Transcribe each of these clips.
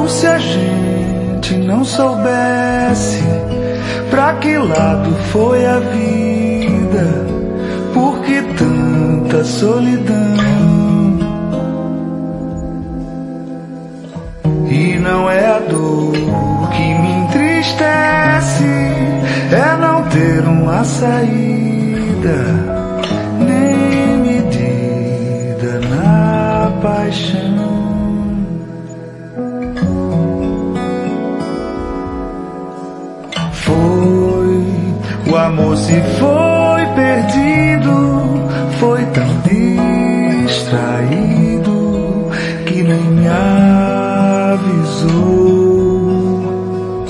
como se a gente não soubesse pra que lado foi a vida, por que tanta solidão. E não é a dor que me entristece, é não ter uma saída, nem medida na paixão. O amor se foi perdido, foi tão distraído que nem me avisou.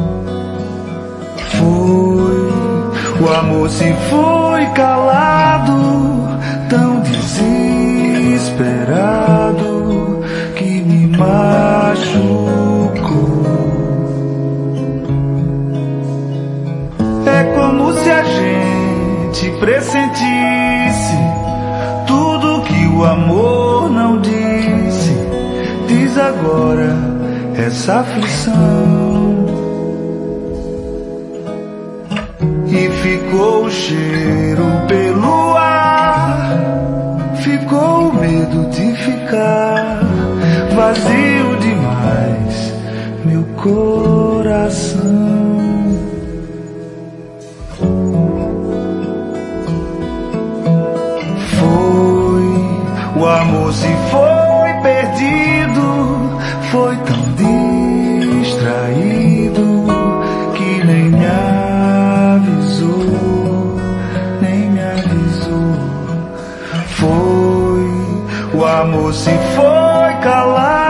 O amor se foi calado, tão desesperado que me machucou. É como se a gente pressentisse tudo que o amor não disse. Diz agora essa aflição. E ficou o cheiro pelo ar, ficou o medo de ficar vazio demais, meu coração. O amor se foi perdido, foi tão distraído que nem me avisou, nem me avisou. O amor se foi calado.